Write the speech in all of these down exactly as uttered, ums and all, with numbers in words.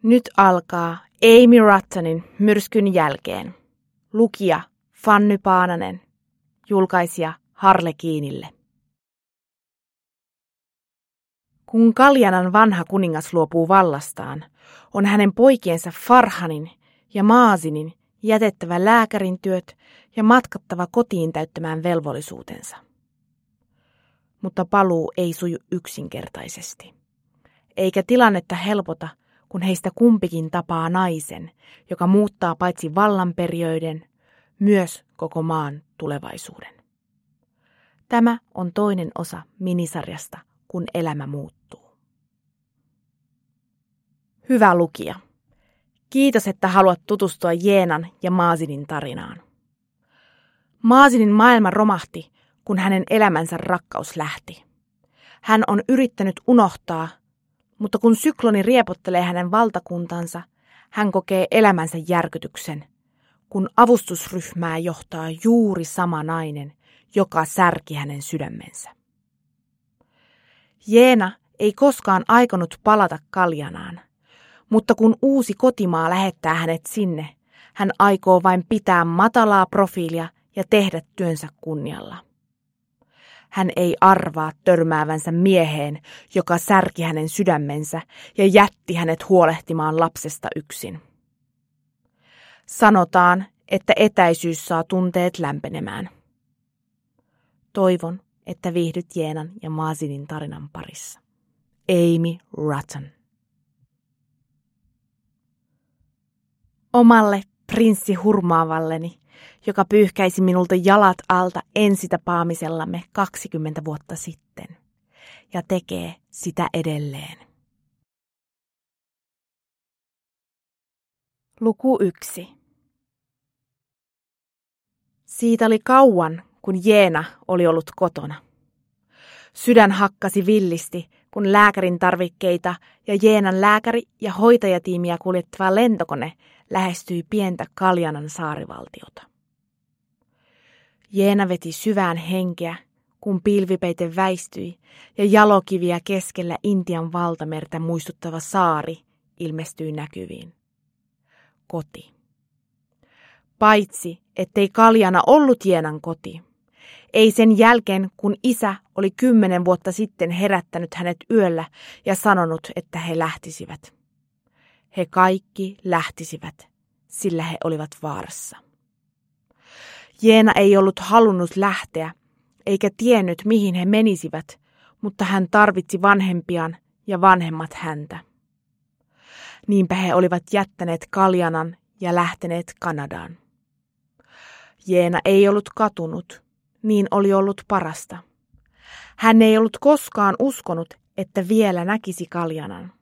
Nyt alkaa Amy Ruttonin Myrskyn jälkeen. Lukija Fanny Paananen. Julkaisija Harlekiinille. Kun Kaljanan vanha kuningas luopuu vallastaan, on hänen poikiensa Farhanin ja Maasinin jätettävä lääkärin työt ja matkattava kotiin täyttämään velvollisuutensa. Mutta paluu ei suju yksinkertaisesti. Eikä tilannetta helpota, kun heistä kumpikin tapaa naisen, joka muuttaa paitsi vallanperijöiden, myös koko maan tulevaisuuden. Tämä on toinen osa minisarjasta, kun elämä muuttuu. Hyvä lukija. Kiitos, että haluat tutustua Jeenan ja Maasinin tarinaan. Maasinin maailma romahti, kun hänen elämänsä rakkaus lähti. Hän on yrittänyt unohtaa, mutta kun sykloni riepottelee hänen valtakuntansa, hän kokee elämänsä järkytyksen, kun avustusryhmää johtaa juuri sama nainen, joka särki hänen sydämensä. Jeena ei koskaan aikonut palata Kaljanaan, mutta kun uusi kotimaa lähettää hänet sinne, hän aikoo vain pitää matalaa profiilia ja tehdä työnsä kunnialla. Hän ei arvaa törmäävänsä mieheen, joka särki hänen sydämensä ja jätti hänet huolehtimaan lapsesta yksin. Sanotaan, että etäisyys saa tunteet lämpenemään. Toivon, että viihdyt Jeenan ja Maasinin tarinan parissa. Amy Rutton. Omalle prinssi hurmaavalleni, joka pyyhkäisi minulta jalat alta ensitapaamisellamme kaksikymmentä vuotta sitten, ja tekee sitä edelleen. Luku yksi. Siitä oli kauan, kun Jeena oli ollut kotona. Sydän hakkasi villisti, kun lääkärin tarvikkeita ja Jeenan lääkäri- ja hoitajatiimiä kuljettava lentokone lähestyi pientä Kaljanan saarivaltiota. Jeena veti syvään henkeä, kun pilvipeite väistyi ja jalokiviä keskellä Intian valtamerta muistuttava saari ilmestyi näkyviin. Koti. Paitsi, ettei Kaljana ollut Jeenan koti. Ei sen jälkeen, kun isä oli kymmenen vuotta sitten herättänyt hänet yöllä ja sanonut, että he lähtisivät. He kaikki lähtisivät, sillä he olivat vaarassa. Jeena ei ollut halunnut lähteä, eikä tiennyt, mihin he menisivät, mutta hän tarvitsi vanhempiaan ja vanhemmat häntä. Niinpä he olivat jättäneet Kaljanan ja lähteneet Kanadaan. Jeena ei ollut katunut, niin oli ollut parasta. Hän ei ollut koskaan uskonut, että vielä näkisi Kaljanan.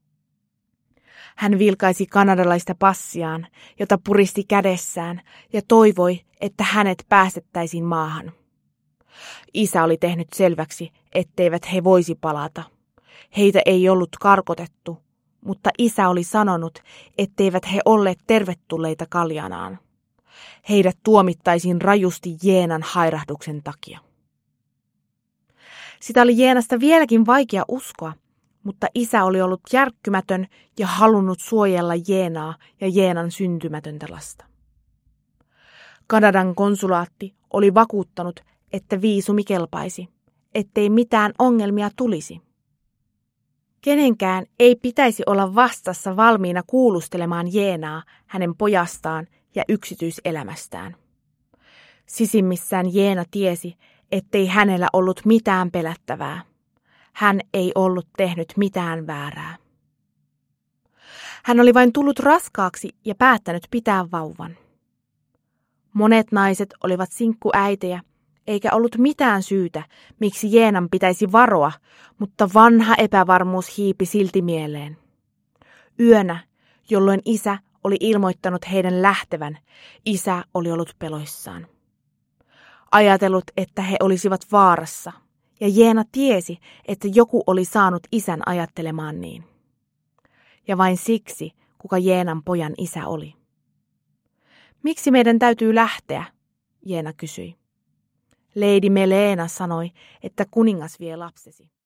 Hän vilkaisi kanadalaista passiaan, jota puristi kädessään, ja toivoi, että hänet päästettäisiin maahan. Isä oli tehnyt selväksi, etteivät he voisi palata. Heitä ei ollut karkotettu, mutta isä oli sanonut, etteivät he olleet tervetulleita Kaljanaan. Heidät tuomittaisiin rajusti Jeenan hairahduksen takia. Sitä oli Jeenasta vieläkin vaikea uskoa, mutta isä oli ollut järkkymätön ja halunnut suojella Jeenaa ja Jeenan syntymätöntä lasta. Kanadan konsulaatti oli vakuuttanut, että viisumi kelpaisi, ettei mitään ongelmia tulisi. Kenenkään ei pitäisi olla vastassa valmiina kuulustelemaan Jeenaa, hänen pojastaan ja yksityiselämästään. Sisimmissään Jeena tiesi, ettei hänellä ollut mitään pelättävää. Hän ei ollut tehnyt mitään väärää. Hän oli vain tullut raskaaksi ja päättänyt pitää vauvan. Monet naiset olivat sinkkuäitejä, eikä ollut mitään syytä, miksi Jeenan pitäisi varoa, mutta vanha epävarmuus hiipi silti mieleen. Yönä, jolloin isä oli ilmoittanut heidän lähtevän, isä oli ollut peloissaan. Ajatellut, että he olisivat vaarassa, ja Jeena tiesi, että joku oli saanut isän ajattelemaan niin. Ja vain siksi, kuka Jeenan pojan isä oli. Miksi meidän täytyy lähteä? Jeena kysyi. Lady Melena sanoi, että kuningas vie lapsesi.